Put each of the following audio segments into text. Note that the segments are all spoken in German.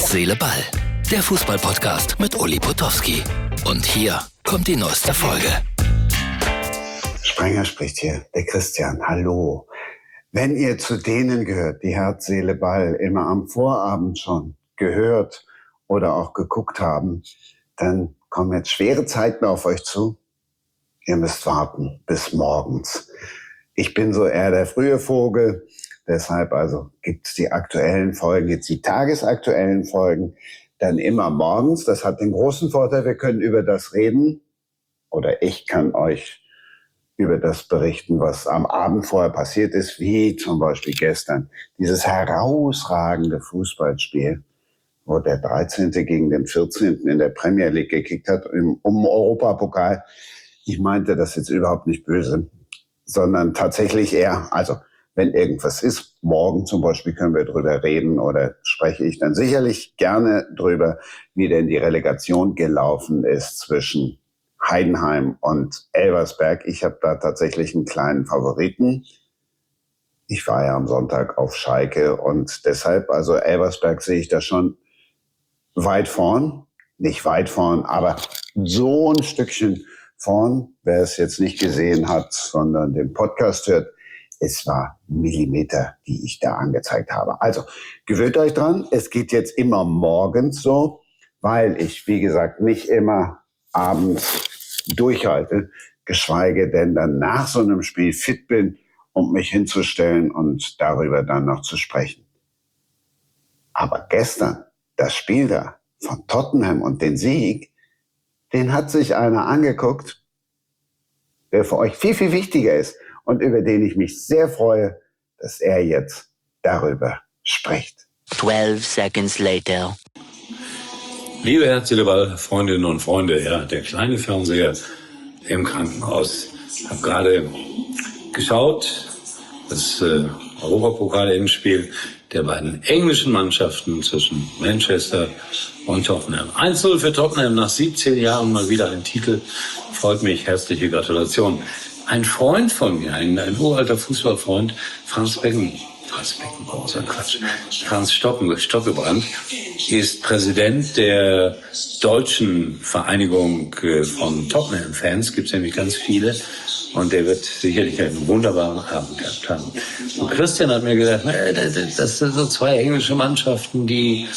Herz, Seele, Ball. Der Fußball-Podcast mit Uli Potowski. Und hier kommt die neueste Folge. Sprenger spricht hier, der Christian. Hallo. Wenn ihr zu denen gehört, die Herz, Seele, Ball immer am Vorabend schon gehört oder auch geguckt haben, dann kommen jetzt schwere Zeiten auf euch zu. Ihr müsst warten bis morgens. Ich bin so eher der frühe Vogel. Deshalb also gibt's die aktuellen Folgen, jetzt die tagesaktuellen Folgen, dann immer morgens. Das hat den großen Vorteil, wir können über das reden oder ich kann euch über das berichten, was am Abend vorher passiert ist, wie zum Beispiel gestern. Dieses herausragende Fußballspiel, wo der 13. gegen den 14. in der Premier League gekickt hat, um Europapokal. Ich meinte das jetzt überhaupt nicht böse, sondern tatsächlich eher, also wenn irgendwas ist, morgen zum Beispiel können wir drüber reden oder spreche ich dann sicherlich gerne drüber, wie denn die Relegation gelaufen ist zwischen Heidenheim und Elversberg. Ich habe da tatsächlich einen kleinen Favoriten. Ich war ja am Sonntag auf Schalke und deshalb, also Elversberg sehe ich da schon weit vorn. Nicht weit vorn, aber so ein Stückchen vorn. Wer es jetzt nicht gesehen hat, sondern den Podcast hört, es war Millimeter, die ich da angezeigt habe. Also gewöhnt euch dran, es geht jetzt immer morgens so, weil ich, wie gesagt, nicht immer abends durchhalte, geschweige denn dann nach so einem Spiel fit bin, um mich hinzustellen und darüber dann noch zu sprechen. Aber gestern, das Spiel da von Tottenham und den Sieg, den hat sich einer angeguckt, der für euch viel, viel wichtiger ist und über den ich mich sehr freue, dass er jetzt darüber spricht. 12 seconds later. Liebe Herz, Seele, Ball, Freundinnen und Freunde, ja, der kleine Fernseher im Krankenhaus. Ich habe gerade geschaut, das Europapokal-Endspiel der beiden englischen Mannschaften zwischen Manchester und Tottenham. 1-0 für Tottenham, nach 17 Jahren mal wieder ein Titel. Freut mich, herzliche Gratulation. Ein Freund von mir, ein uralter Fußballfreund, Franz Stockebrand, ist Präsident der deutschen Vereinigung von Tottenham-Fans. Gibt es nämlich ganz viele. Und der wird sicherlich einen wunderbaren Abend gehabt haben. Und Christian hat mir gesagt, das sind so zwei englische Mannschaften, die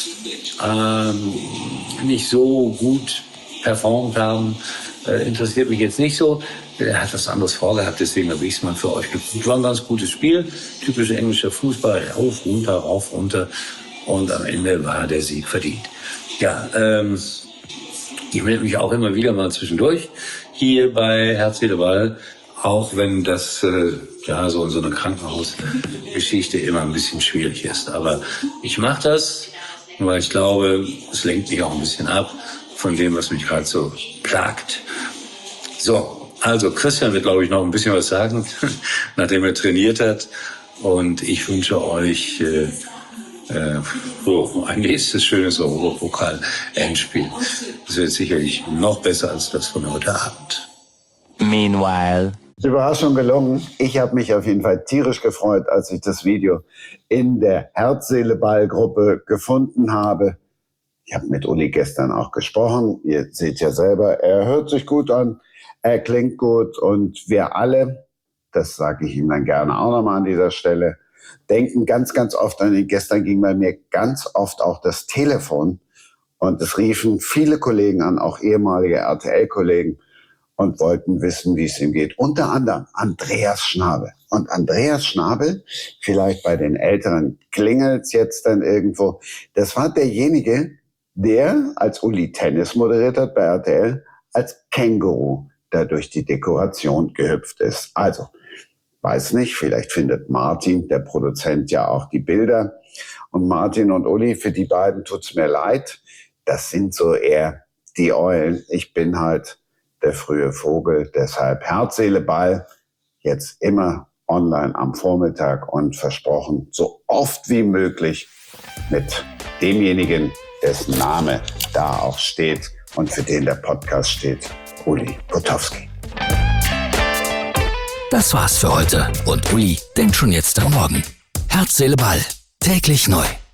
nicht so gut performt haben. Interessiert mich jetzt nicht so. Er hat was anderes vorgehabt, deswegen habe ich es mal für euch geguckt. War ein ganz gutes Spiel, typischer englischer Fußball, rauf, runter, rauf, runter. Und am Ende war der Sieg verdient. Ja, ich melde mich auch immer wieder mal zwischendurch hier bei Herz, Seele, Ball, auch wenn das so in so einer Krankenhausgeschichte immer ein bisschen schwierig ist. Aber ich mache das, weil ich glaube, es lenkt mich auch ein bisschen ab von dem, was mich gerade so plagt. So. Also Christian wird, glaube ich, noch ein bisschen was sagen, nachdem er trainiert hat. Und ich wünsche euch ein nächstes schönes Europapokal-Endspiel. Das wird sicherlich noch besser als das von heute Abend. Meanwhile. Überraschung gelungen. Ich habe mich auf jeden Fall tierisch gefreut, als ich das Video in der Herz-Seele-Ball-Gruppe gefunden habe. Ich habe mit Uli gestern auch gesprochen. Ihr seht ja selber, er hört sich gut an. Er klingt gut und wir alle, das sage ich ihm dann gerne auch nochmal an dieser Stelle, denken ganz, ganz oft an ihn. Gestern ging bei mir ganz oft auch das Telefon und es riefen viele Kollegen an, auch ehemalige RTL-Kollegen und wollten wissen, wie es ihm geht. Unter anderem Andreas Schnabel. Und Andreas Schnabel, vielleicht bei den Älteren klingelt's jetzt dann irgendwo, das war derjenige, der, als Uli Tennis moderiert hat bei RTL, als Känguru da durch die Dekoration gehüpft ist. Also, weiß nicht, vielleicht findet Martin, der Produzent, ja auch die Bilder. Und Martin und Uli, für die beiden tut's mir leid. Das sind so eher die Eulen. Ich bin halt der frühe Vogel. Deshalb Herz, Seele, Ball. Jetzt immer online am Vormittag und versprochen, so oft wie möglich mit demjenigen, dessen Name da auch steht und für den der Podcast steht. Uli Potowski. Das war's für heute. Und Uli denkt schon jetzt am Morgen. Herz, Seele, Ball. Täglich neu.